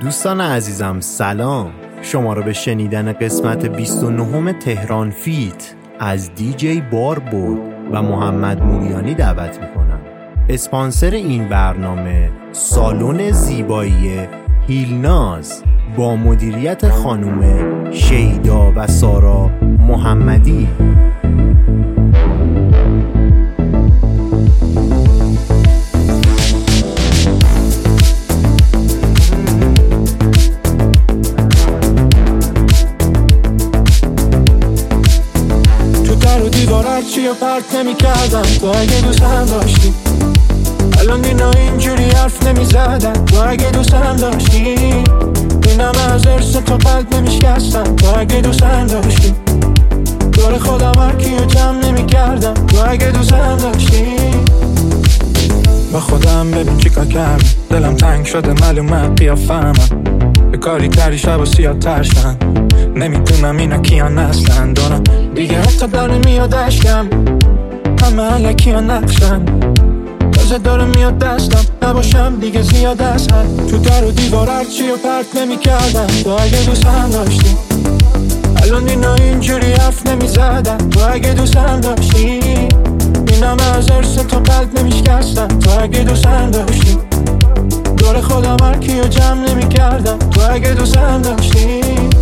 دوستان عزیزم سلام، شما رو به شنیدن قسمت 29 تهران فیت از دیجی باربورد و محمد موریانی دعوت میکنم. اسپانسر این برنامه سالن زیبایی هیلناز با مدیریت خانم شیدا و سارا محمدی. چی رو پرت نمی کردم تو اگه دوستم داشتی، الان اینا اینجوری حرف نمی زدن تو اگه دوستم داشتی، اینم از ارث تو قلب نمی شکستم تو اگه دوستم داشتی، دور خودم هر کیو جمع نمی کردم تو اگه دوستم داشتی. با خودم ببین چی کار کردم، دلم تنگ شده معلومه قیافه‌ام، به کاری کردی شب و سیاه ترشن، نمیدونم اینا کیان اصلا، دونم دیگه حتی داره میاد اشکم، همه علکی ها نقشن، تازه داره میاد دستم، نباشم دیگه زیاد از حد، تو در و دیوار هرچی رو پرت نمی کردم تو اگه دوستم داشتی، الان اینا اینجوری حرف نمی زدن تو اگه دوستم داشتی، اینم از ارث تو قلب نمی شکستم تو اگه دوستم داشتی، دور خودم هر کیو جمع نمی کردم تو اگه دوستم داشتی.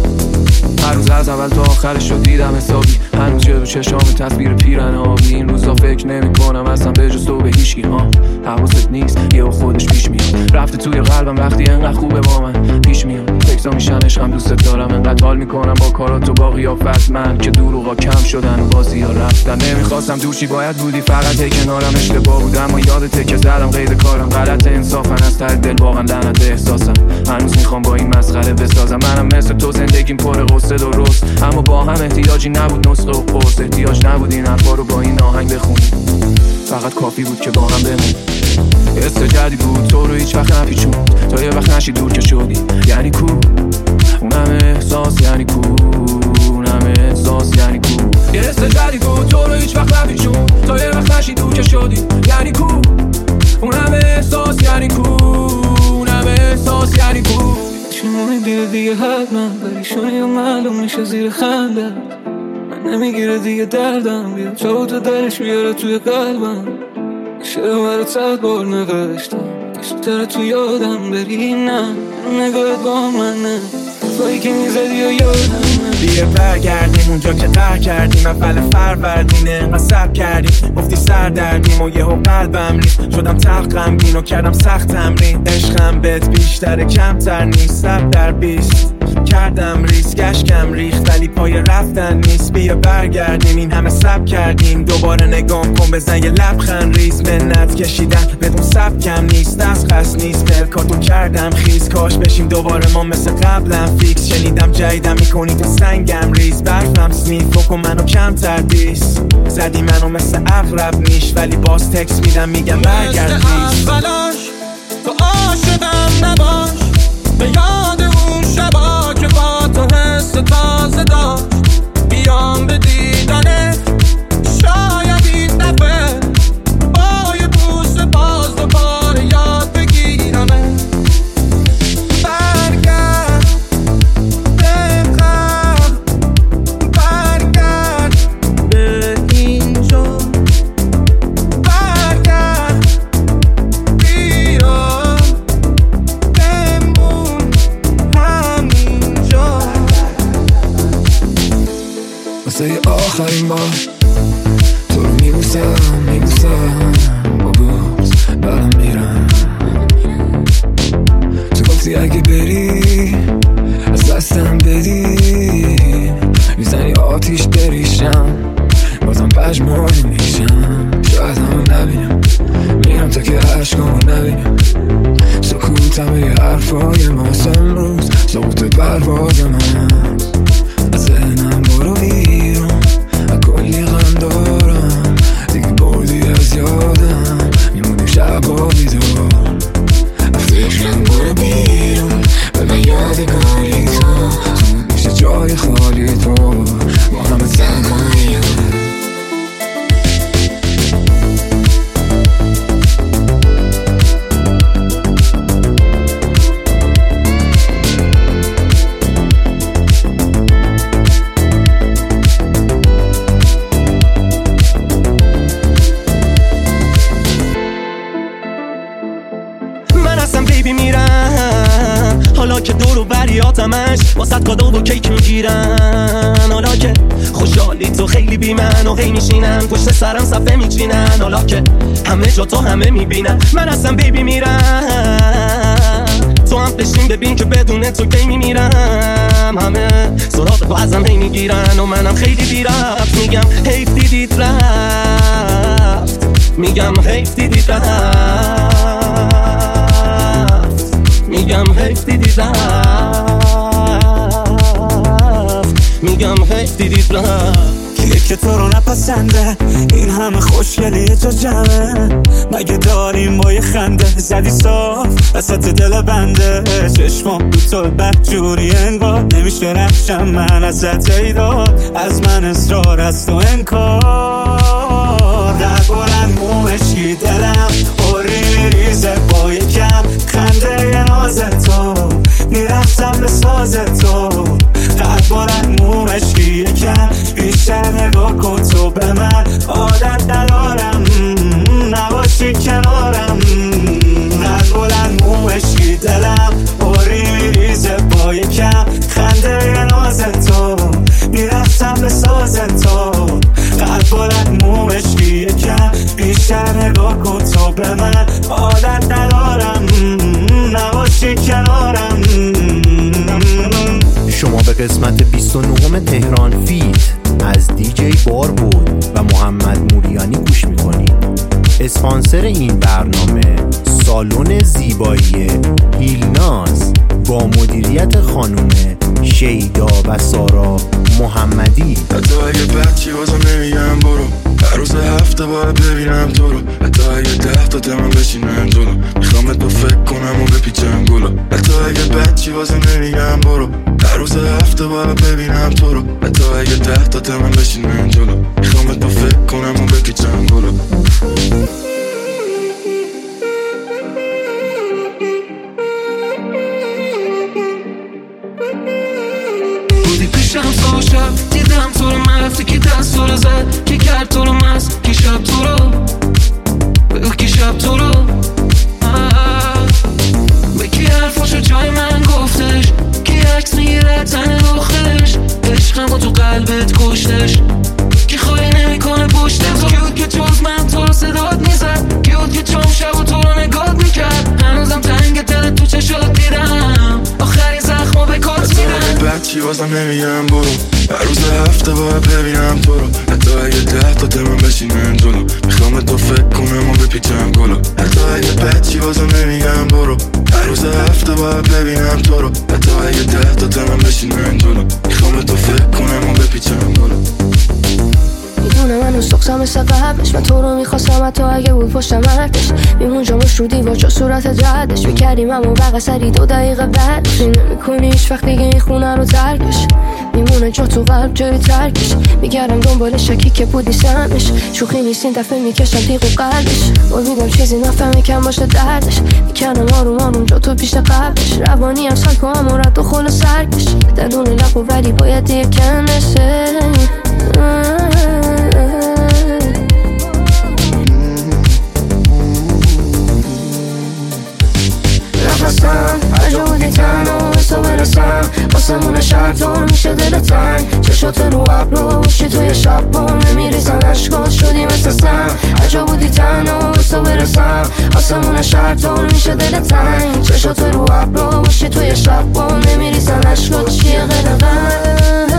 هر روز از اول تا آخرش رو دیدم حسابی، هنوز جلو چشام تصویر پیرن آبی، این روزا فکر نمی کنم اصلا به جز تو به هیچکی، حواست نیست یه خودش پیش میاد، رفته توی قلبم وقتی انقدر خوبه با من پیش میاد، تکسا میشن عشقم دوست دارم، انقدر حال میکنم با کارات و با قیافت من که دروغا کم شدن و بازی ها رفتن، نمیخواستم دوشی باید بودی فقط هی کنارم، اشتباه بودم و یادته که زدم قید کارم، غلط انصافا از ته دل واقعا لعنت احساسم، هنوز میخوام با این مسخره بسازم، منم مثل تو زندگیم پر غصه درست، اما با هم احتیاجی نبود نسخه و قرص، احتیاج نبود این حرفا رو با این آهنگ بخونیم، فقط کافی بود که با هم بمونیم، حس جدی بود تو رو هیچ وقت نپیچون، تا یه وقت نشی دور که شدی، یعنی کو اونم احساس، یعنی کو اونم احساس، یعنی کو یه حس جدی بود تو رو هیچ وقت نپیچون، تا یه وقت نشی دور که شدی، یعنی کو اونم احساس، یعنی کو اونم احساس، یعنی کو چمونه دیگه حتما پریشونی و معلوم میشه زیر خنده، من نمیگیره دیگه دردم، بیا تو درش بیاره توی قلبم، شعر برات 100 بار نوشتم که زودتر تو یادم بری، نه نگاهت با منه تویی که میزدی و یادم بیا برگردیم اونجا که قهر کردیم، اول فروردینه انقدر صبر کردیم، گفتی سر دردیم و یهو قلبم ریخت، شدم تلخ غمگین و کردم سخت تمرین، عشقم بهت بیشتره کمتر نیست، 100/20 کردم ریسک، اشکم ریخت ولی پای رفتن نیست، بیا برگردیم این همه صبر کردیم، دوباره نگام کن بزن یه لبخند ریز، منت کشیدن بدون سبکم نیست، از قصد نیست پلکاتو کردم خیز، کاش بشیم دوباره ما مثل قبلم فیکس، شنیدم جدیدم میکنی تو سنگم ریز، برفم سنیف کن منو کمتر دیس، زدی منو مثل اغرب نیش ولی باز تکس میدم میگم برگرد پلیز، تو عاشقم نباش، به یاد اون شبا که با تو حس تازه داشت، بیام به دیدنت شاید این دفعه با یه بوس باز دوباره یاد بگیرمه، برگرد بخواه، برگرد به اینجا، برگرد بیا بمون همینجا، واسه آخرین بار تو رو میبوسم با بوس برم میرم، تو گفتی اگه بری از دستم بدی، میزنی آتیش بریشم بازم پژمرده میشم، شاید همو نبینم میرم تا که عشقامو نبینم، سکوتم به یه حرفای ماست امروز، سقوط پروازم هست، از ذهنم برو بیرون، کلی غم دارم دیگه بردی از یادم، میمونیم شبا بیدار، فکرم برو بیرون، من اصلا بیبی میرم، حالا که دور و بریاتمش واسه کادو و کیک میگیرن، حالا که خوشحالی تو خیلی بی من و هی میشینن پشت سرم صفحه میچینن، حالا که همه جا تو همه میبینن من اصلا بیبی میرم، تو هم بشین ببین که بدون تو کی میمیرم، همه سراغ تو ازم هی میگیرن و منم خیلی بی رفت میگم حیف دیدید رفت، میگم حیف دیدید رفت، میگم حیف دیدید رفت، میگم حیف دیدید رفت. کیه که تو رو نپسنده این همه خوشگلی تو جمعه، مگه داریم با یه خنده زدی صاف وسط دل بنده، چشمام دو تو بدجوری انگار نمیشه نقشم من ازت ایداد، از من اصرار از تو انکار، در بلند مومشی دلم اوری ریزه با یکم خنده ناز تو، میرفتم به ساز تو، در بلند مومشی یکم بیشتر نگاه کن تو به من، عادت ندارم نباشی کنارم، در بلند مومشی دلم اوری میریزه با یکم خنده ناز تو، میرفتم به ساز تو، در بلند مومشی یکم بیشتر نگاه کن تو به من، عادت ندارم نباشی کنارم. شما به قسمت 29 تهران فیت از دیجی بار بود و محمد موریانی گوش میکنید. اسپانسر این برنامه سالن زیبایی هیلناز با مدیریت خانم شیدا و سارا محمدی. حتی اگه بچی بازم نمیگم برو، هر روز هفته باید ببینم تو رو، حتی اگه 10 تا تمام بشینم جلو، میخوام تو فکر کنم و بپیچم گلو، حتی اگه بچی بازم نمیگم برو، هر روز هفته باید ببینم تو رو، حتی اگه 10 تا تمام بشینم جلو، میخوام تو فکر کنم و بپیچم گلو. پیشم صبح شب دیدم تو رو، من رفتی که دست تو رو زد، که کرد تو رو مست، که شب تو رو بگو، که شب تو رو به کی حرفاشو جای من گفتش، که عکس میگیره تن دخترش، عشقم با تو قلبت کشتش، که خواهی نمیکنه پشت تو، که بود که جز من تو رو صدات میزد، که بود که چون شب و تو رو نگات میکرد، هنوزم تنگ دل تو چشات دیدم، آخرین زخمو به کات میدم. بچی بازم نمیگم برو، هر روز هفته باید ببینم تو رو، حتی اگه 10 تا تمام بشینم جلو، میخوام تو فکر کنم و بپیچم گلو، حتی اگه بچی بازم نمیگم برو، هر روز هفته باید ببینم تو رو، حتی اگه 10 تا تمام بشینم جلو، میخوام تو فکر کنم و بپیچم گلو. میدونم منو سخصم مثل قبلش، من تو رو میخواستم حتی اگه بود پشتم هرکش، میمون جامش رو دیوار جا صورت ردش، میکردیم اما بقیه سری 2 دقیقه بعد فیلم نمیکنی هیچ وقت دیگه این خونه رو ترکش، میمونه جا تو قلب جای ترکش، میگردم دنبال شکی که بود نیستمش، شوخی نیست این دفعه میکشم تیغ و قلبش، امیدم چیزی نفهمی کم باشه دردش، میکردم آروم آروم جا تو پیش قبلش، روانی هم سال کنم و رد و خل سرکش، درون لب و ولی باید دیر کنشه، نفسم هر جا بودی تنها حسا برسم، واسمون شهر دور میشه دل تنگ، چشات رو ابرو باشی توی شب با نمیریزن اشکات شدی مثل سم، هر جا بودی تنها حسا برسم، واسمون شهر دور میشه دل تنگ، چشات رو ابرو باشی توی شب با نمیریزن اشکات چیه غلقم.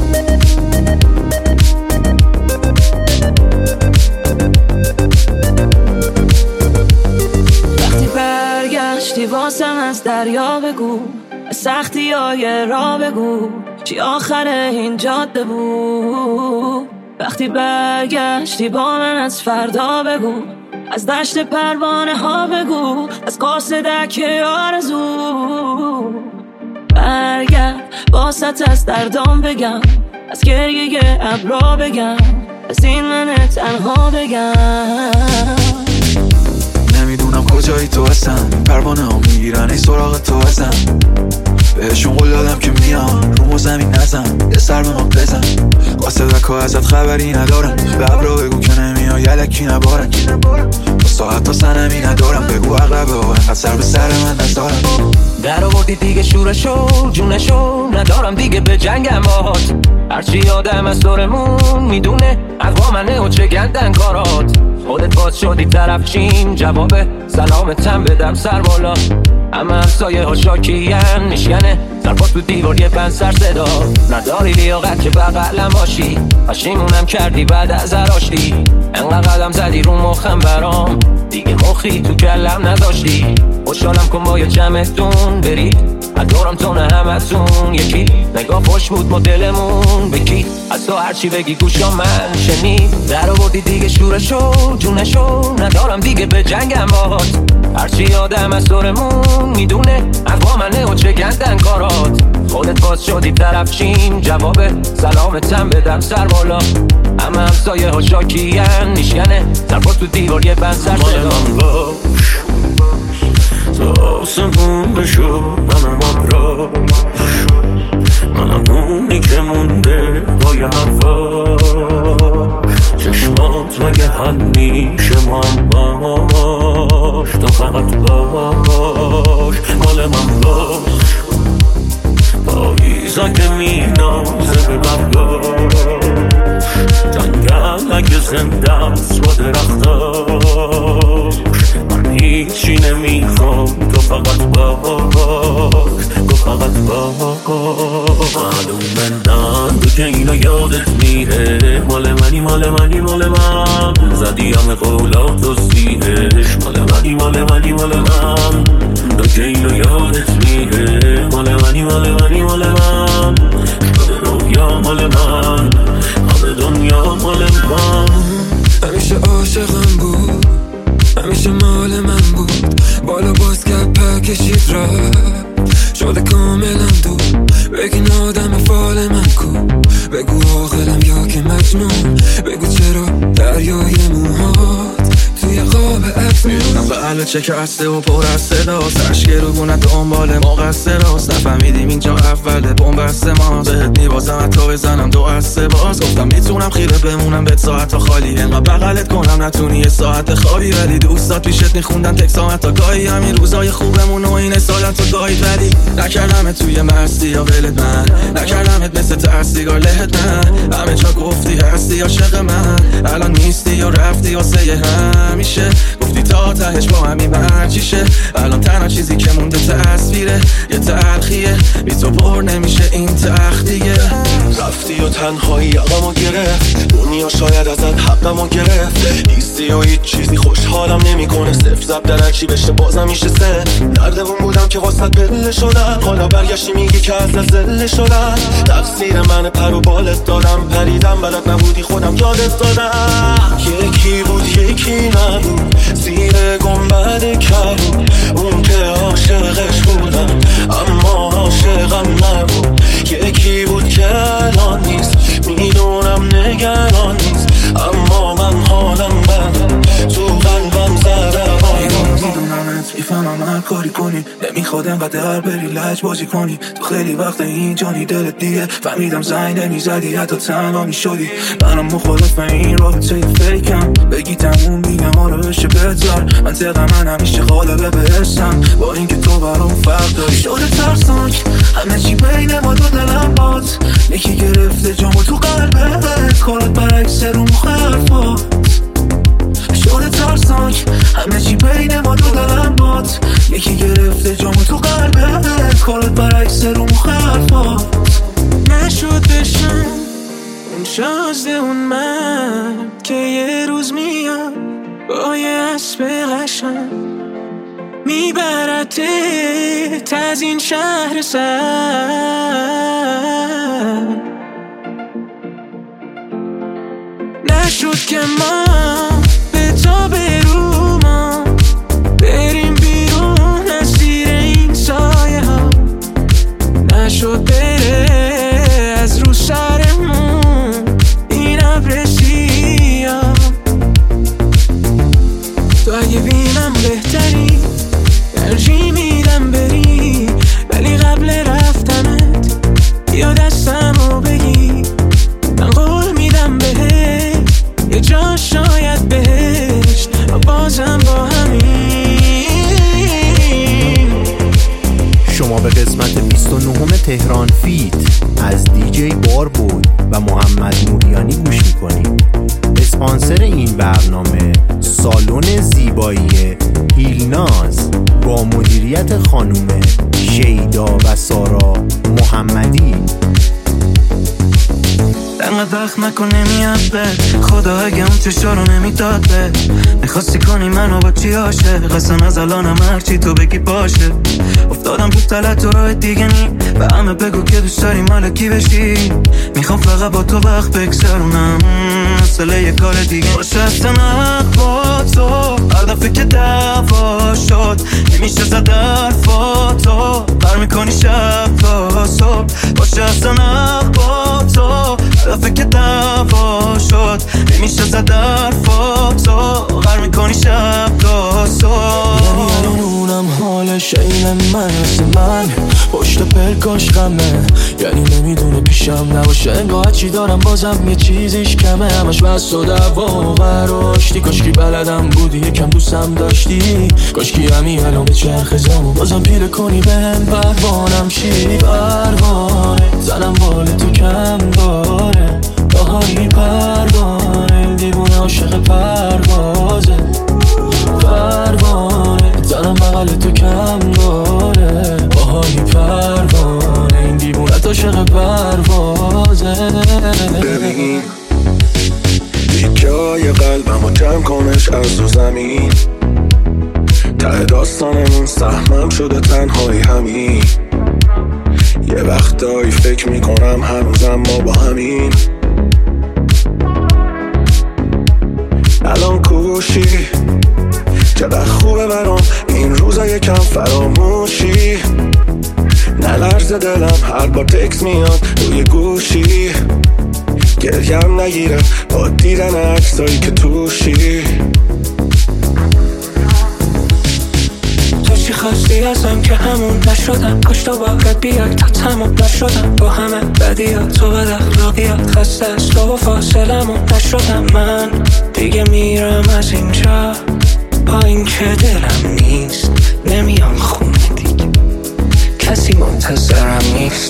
برگشتی واسم از دریا بگو، سختی های را بگو، چی آخر این جاده بود، وقتی برگشتی با من از فردا بگو، از دشت پروانه ها بگو، از قاصدک آرزو، برگرد واسط از دردام بگم، از گریه ابرا بگم، از این من تنها بگم. نمیدونم کجایی تو هستم، پروانه ها میگیرن ای سراغ تو هستم، بهشون قول دادم که میام رو زمین نزن یه سر به ما بزن قاصدک ها ازت خبری ندارم به ابرا بگو که نمیای یلکی نبارن با ساعت تا سنمی ندارم بگو اقربه ها انقدر سر به سر من نزارم در آوردی دیگه شورشو جونشو ندارم دیگه به جنگم باهات هرچی آدم از دورمون میدونه اقوا منه و چه گندن کارات خودت باز شدی طرف چین جواب سلامتم بدم سر بالا اما همسایه ها شاکین میشکنه سرپاس تو دیوار یه پنج سر صدا نداری لیاقت که بغلم باشی پشیمونم کردی بعد از راشتی انقدر قدم زدی رو مخم برام دیگه مخی تو کلم نداشتی خوشحالم کن با یه جمعتون برید از دورم تونه همتون یکی نگاه خوش بود مدلمون بکی از تو هرچی بگی گوشا من شنید در آوردی دیگه شورشو جونشو ندارم دیگه به جنگم باهات هرچی آدم از دورمون میدونه اقوا منه و چه گندن کارات خودت باز شدی طرف چین جواب سلامتم بدم سر بالا اما همسایه ها شاکین میشکنه سرپاس تو دیوار یه بند سر صدا تو آسمون بشو من راش منم اونی که مونده با یه حرفاش چشمات مگه حل میشه معماش تو فقط باش مال من باش پاییزا که مینازه به برگاش جنگل اگه زنده است با درختاش من هیچی نمیخوام تو فقط باش تو فقط باش معلومه نه تو که اینو یادت میره مال منی مال منی مال من زدی همه قولات و سیهش مال منی مال منی مال من تو که اینو یادت میره مال منی مال منی مال من رویا مال من همه دنیا مال من همیشه عاشقم بود همیشه مال من بود بالا باز کرد پر کشید رفت شده کاملا دور بگین آدم فال من کو بگو عاقلم یا که مجنون بگو چرا دریای موهات توی قاب عکس میدونم به قلب چه که هسته و پر از صداست عشق رو گونه دنبال مقصراست نفهمیدیم اینجا اوله بنبست ماست بهت میبازم حتی بزنم دو از سه باز گفتم میتونم خیره بمونم بهت ساعت خالی انقدر بغلت کنم نتونی یه ساعت خوابی ولی دوستات پیشت میخوندن تکسامت تا گاهی همین روزای خوبمون و این سالت تا گاهی ولی نکردم توی مستی یا ولت من نکردمت مثل ترسیگار لهت من همه جا گفتی هستی عاشق من الان نیستی یا رفتی واسه همیشه گفتی تا تهش با همین برچیشه الان تنها چیزی که مونده تصویره یه تلخیه بی تو پر نمیشه این تخت دیگه رفتی و تنهایی عقمو گرفت دنیا شاید ازت حقمو گرفت نیستی و هیچ چیزی خوشحالم نمیکنه صفر زب در هرچی بشه بازم میشه صفر نردمون بودم که واسط بله شدم حالا برگشتی میگی که از زله شدم تقصیر من پر و بالت دادم پریدم بلد نبودی خودم یادت دادم یکی بود یکی نبود زیر گنبد کرد اون که عاشقش بودم اما عاشقم نبود یکی بود که الان نیست میدونم نگران نیست اما من حالم بد تو قلبم زده میدونمت میفهمم هر کاری کنی نمیخواد انقدر بری لج بازی کنی تو خیلی وقت اینجانی دلت دیگه فهمیدم زنگ نمیزدی حتی تنها میشدی منم مخالف این رابطه فیکم بگی تموم میگم آره بشه بهتر منطقه من همیشه غالبه بهشتم با اینکه تو برام فرق داری شده ترسناک همه چی بین ما دو دلم باد یکی گرفته جامو تو قلبت کارت برعکس رو مخالفات شده ترسناک همه چی بین ما دو دلم باد یکی گرفته جامو تو قلبت کارت برعکس رو مخالفات نشد بشم اون شازده اون من که یه روز میاد با یه اسب قشنگ میبردت از این شهر سر نشد که ما به تا برو ما بریم بیرون از زیر این سایه ها نشد بره از رو سرمون این ابرسی ها تو اگه بینم بهتری ترجیح میدم بری ولی قبل رفت تهران فیت از دیجی باربود و محمد موریانی گوش میکنید. اسپانسر این برنامه سالن زیبایی هیلناز با مدیریت خانم شیدا و سارا محمدی. انقدر وقت نکن نمیاد به خدا اگه اون چشا رو نمیداد به میخواستی کنی منو با چی عاشق قسم از الانم هرچی تو بگی باشه. افتادم تو تلت و راه دیگه نی به همه بگو که دوست داری مال کی بشی. میخوام فقط با تو وقت بگذرونم مثل یه کار دیگه باشه. اصلا حق با تو هر دفعه که دعوا شد نمیشه زد حرفاتو بر میکنی شب تا صبح باشه. اصلا حق با تو دفعه که دعوا شد نمیشه زد حرفاتو غر میکنی شب تا صبح. یعنی الانم حالش این من مثل من پشت پلکاش غمه. یعنی نمیدونه پیشم نباشه انگاه چی دارم بازم یه چیزیش کمه. همش بس و دعوا و قراشتی کاشکی بلدم بودی یکم دوستم داشتی کاشکی همین الان به چرخ زمان بازم پیله کنی بهم پروانم شی. پروانه زنم بال تو کم داره باهایی پروانه دیوونه عاشق پروازه. پروانه زنم بغل تو کم داره باهایی پروانه این دیوونه عاشق پروازه. ببین جای قلبمو جمع کنش از دو زمین ته داستانمون سهمم شده تنهایی همین. یه وقتایی فکر میکنم هنوزم ما با همین. الان کوشی چقدر خوبه برام این روزا یکم فراموشی. نلرزه دلم هر بار تکس میاد روی گوشی. گریم نگیره با دیدن عکسایی که توشی. چی خواستی ازم که همون نشدم کاش تو باقت بیای تا تموم نشدم با همه بدیات تو بد اخلاقیات خسته از تو و فاصلمون نشدم. من دیگه میرم از اینجا با این که دلم نیست نمیام خونه دیگه کسی منتظرم نیست.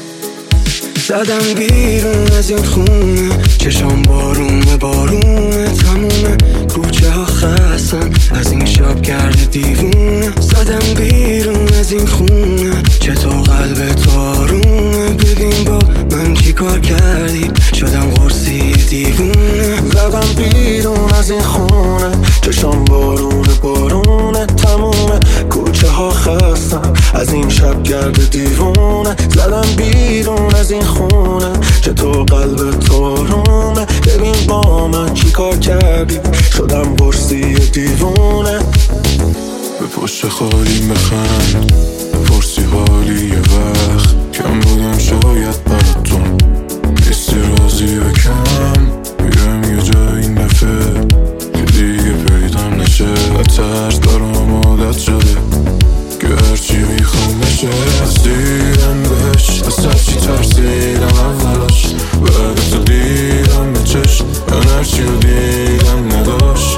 زدم بیرون از این خونه چشام بارون به بارونه تمومه کوچه ها خستن از این شب کرده دیوونه. زدم بیرون از این خونه چطور قلب تو آرومه ببین با من چی کار کردی شدم قرصی دیوونه. زدم بیرون از این خونه چشام بارون بارونه تمومه کوچه ها خستن از این شب کرده دیوونه. زدم بیرون از این خونه چطور قلب تو آرومه ببین با من چی کار کردی شدم قرصی دیوونه. به پشت خالی بخند پرسی حالی یه وقت کم بودم شاید براتون نیستی رازی بکن میرم یه جای این دفعه که دیگه پیدام نشه. ترس دارم عادت شده که هرچی میخوام نشه. رسیدم بهش از هرچی ترسیدم اولش بعد تو دیدم به چشم من هرچی رو دیدم نداشت.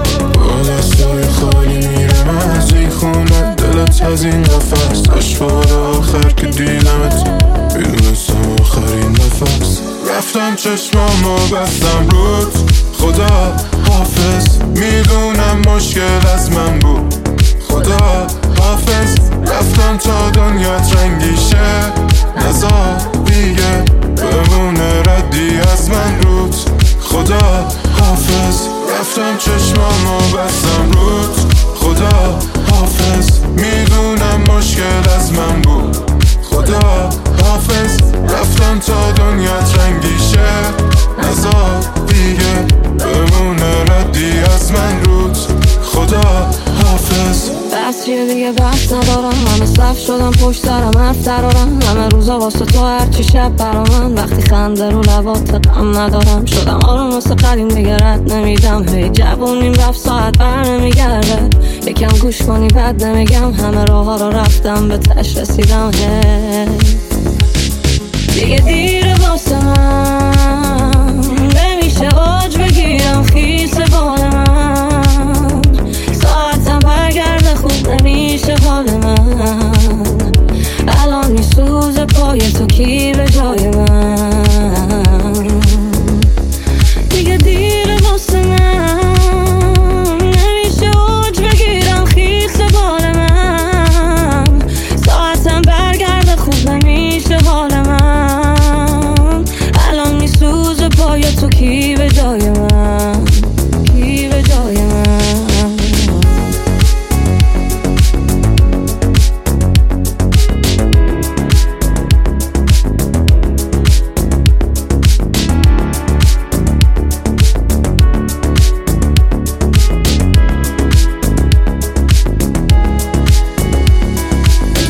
با دستای خالی میرم از این خونه دلت از این قفص داشت بار آخر که دیدمت میدونستم آخرین نفس. رفتم چشمامو بستم رود خدا حافظ میدونم مشکل از من بود خدا حافظ. رفتم تا دنیات رنگی شه نزار دیگه بمونه ردی از من رود خدا حافظ. رفتم چشمامو بستم رود خدا حافظ میدونم مشکل از من بود خدا حافظ. رفتم تا دنیات رنگی شه نزار دیگه بمونه ردی از من رود خدا حافظ. بس دیگه بحث ندارم همه صف شدم پشت سرم حرف درارم همه روزا واسه تو هرچی شب برا من وقتی خنده رو لبات غم ندارم شدم آروم واسه قدیم دیگه رد نمیدم هی جوونیم رفت ساعت بر نمیگرده یکم گوش کنی بد نمیگم همه راه ها رو رفتم به تش رسیدم هی دیگه دیره واسه من نمیشه آج بگیرم خیس بال من ساعتم برگرده خوب نمیشه حال من الان میسوزه پا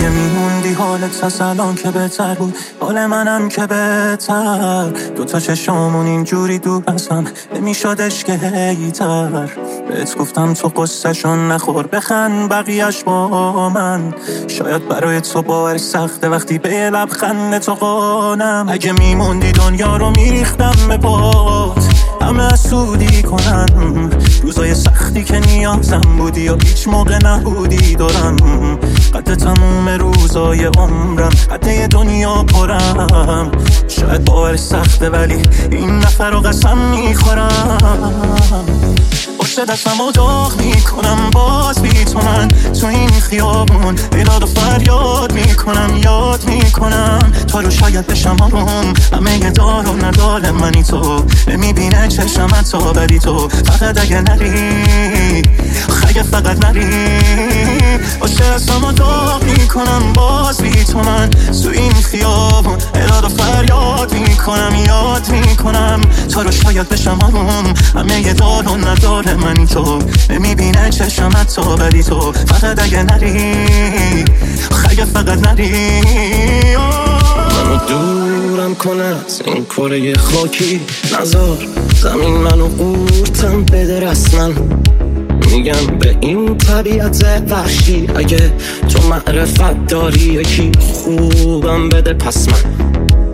اگه میموندی حالت از الان که بهتر بود، حال منم که بهتر. دوتا چشامون اینجوری دور از هم نمیشدش که هیتر. بهت گفتم تو قصه‌شون نخور، بخند بقیه‌اش با من. شاید برای تو باور سخته وقتی به لبخند تو قانم. اگه میموندی دنیا رو میریختم به پات، همه حسودی کنن. روزای سختی که نیازم بودی و هیچ موقع نبودی دارم. قد تموم روزای عمرم، قد دنیا پرم. شاید باور سخته ولی این نفر رو قسم میخورم. پشت دستم رو داغ میکنم باز بی تو من تو این خیابون. بیداد و فریاد میکنم، یاد میکنم تو رو شاید بشم آروم. همه یه دار و ندار منی تو، نمیبینه چشمت تا بدی تو. فقط اگه نری، اگه فقط نری. پشت دستم رو داغ میکنم باز بی تو من تو این خیابون. بیداد و فریاد میکنم، یاد میکنم تو رو شاید بشم آروم. همه یه دار و ندار منی تو، نمیبینه چشمت تا بدی تو. فقط اگه نری، اگه فقط نری. منو دورم کن از این کره خاکی، نذار زمین منو قورتم بده رسما. میگم به این طبیعت وحشی، اگه تو معرفت داری یکی خوبم بده پس من.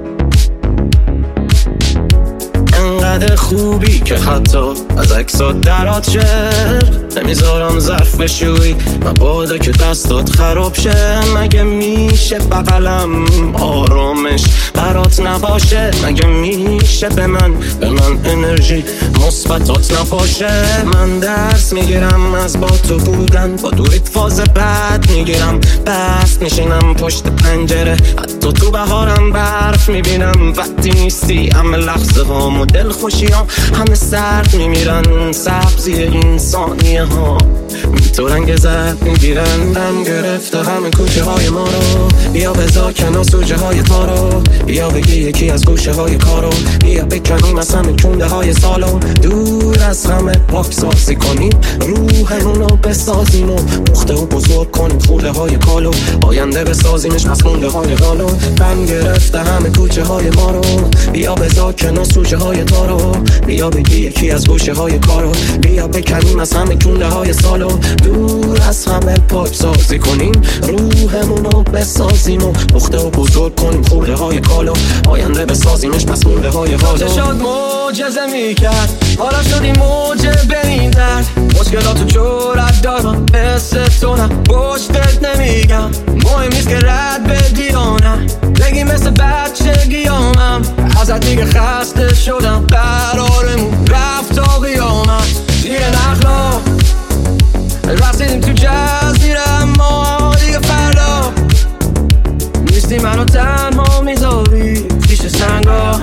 انقدر خوبی که حتی از عکسات درات شه، نمیذارم ظرف بشوی مبادا که دستات خراب شه. مگه میشه بغلم آرامش برات نباشه؟ مگه میشه به من انرژی مثبتات نباشه؟ من درس میگیرم از با تو بودن، با دوریت فاز بعد میگیرم بست میشینم پشت پنجره. حتی تو بهارم برف میبینم وقتی نیستی. همه لحظه هام و دل خوشیام همه سرد میمیرن. سبزی این ثانیه ها تو رنگ زرد میگیرن. دم گرفته همه کوچه های ما رو، بیا بذار کنار سوژه های تا رو. بیا بگی یکی از گوشه های کارو، بیا بکنیم از همه کنده های سالو. دور از همه پاک سازی کنیم، روحمونو بسازیم و پخته و بزرگ کنیم خوله های کالو. آینده بسازیمش از مونده های غالو. دم گرفته همه کوچه های ما رو، بیا بذار کنار سوژه های تا رو. بیا بگی یکی از گوشه های کارو، بیا بکنیم از همه کنده های سالو. دور از همه پاک سازی کنیم، روحمونو بسازیم و پخته و بزرگ کنیم خوله های کالو. آینده بسازیمش پس مونده های غالو. شد معجزه میکرد، حالا شدی موجه به این درد. مشکلاتو جرأت دارم مثل تو نه پشتت نمیگم. مهم نیست که رد بدی یا نه، بگی مثل بچگیامم. ازت دیگه خسته شدم، قرارمون رفت تا قیامت. زیر نخلا رسیدیم تو جزیره، اما دیگه فردا نیستی. منو تنها میذاری پیش سنگا،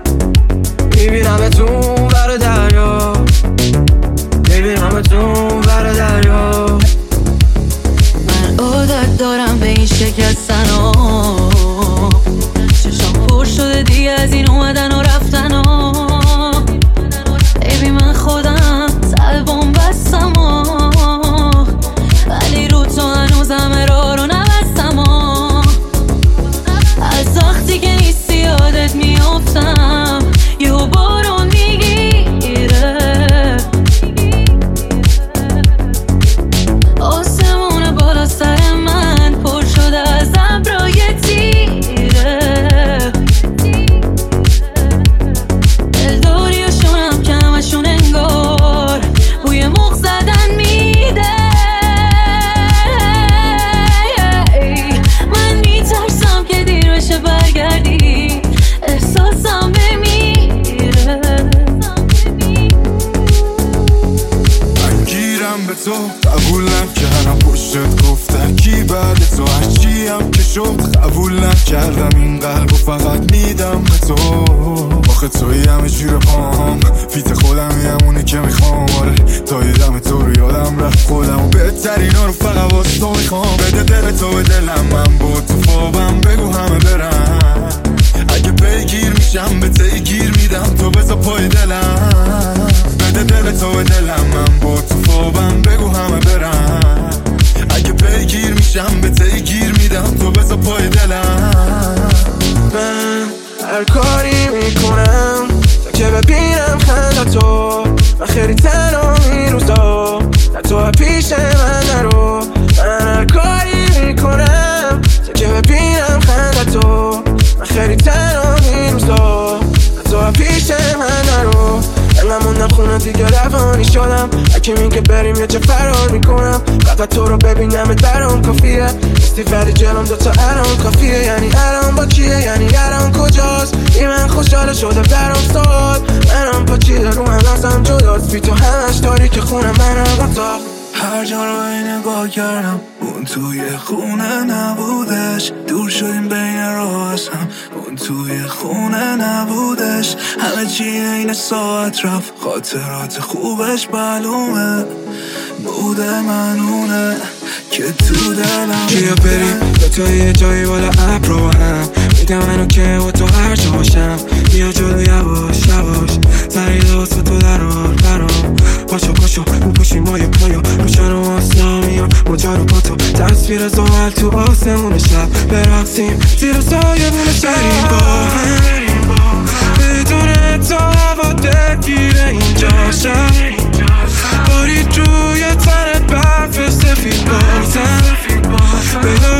میبینمتون بر دریا، میبینمتون بر دریا. من عادت دارم به این شکستن ها، چشم پر شده دیگه از این اومدن و رفتن ها. بیبی من خودم سلبم بستم ها، ولی رو تو هنوزم راه رو نبستم ها. از وقتی که نیستی یادت میافتم، یه بارون میگیره. آسمون بالا سر من پر شده از ابرای تیره. دلداریاشونم که همشون انگار بوی مخ زدن میده. من میترسم که دیر بشه برگردی، احساسم بمیره. من گیرم به تو قبول نکردم، پشتت گفتم کی بعد تو. هرچی هم که شد قبول نکردم، این قلبو فقط میدم به تو. آخه توی همه جور پام، فیت خودم همونه که میخوام. آره تا دیدم تو رو یادم رفت خودم و بهترین ها رو فقط واسه تو میخوام. بده دل تو به دلم، من با تو خوابم بگو همه برم. اگه پیگیر میشم به تیگیر میدم، تو بذار پای دلم. بده دل تو به دلم، من با تو خوابم بگو همه برم. اگه پیگیر میشم به تیگیر میدم، تو این که بریم یه چه فرار میکنم فقط تو رو ببینم درام کافیه استیفری جلوم دوتا الان کافیه یعنی الان با کیه یعنی الان کجاست این من خوشحال شده برام ساد منم پا چیده رو هم ازم جداست بی تو همش تاریک خونه منم اتاق هر جا رو نگاه کردم اون توی خونه نبودش دور شدیم بین راست هم اون توی خونه نبودش همه چی این ساعت رفت خاطرات خوبش معلومه بوده منونه که تو دلم کیا بریم به تو یه جایی بالا ابرو با هم میگم منو که و تو هر جا باشم بیا جلو یواش یواش سریده واسه تو درام پاشو اون پوشی مای پایا روشن و آسلامیان مجارو با تو تصویر زوال تو آسمون شب برقصیم زیر سایه بونه بریم با هم بدون تو هوا دلگیره اینجا شب بارید روی تنت برف سفید بازم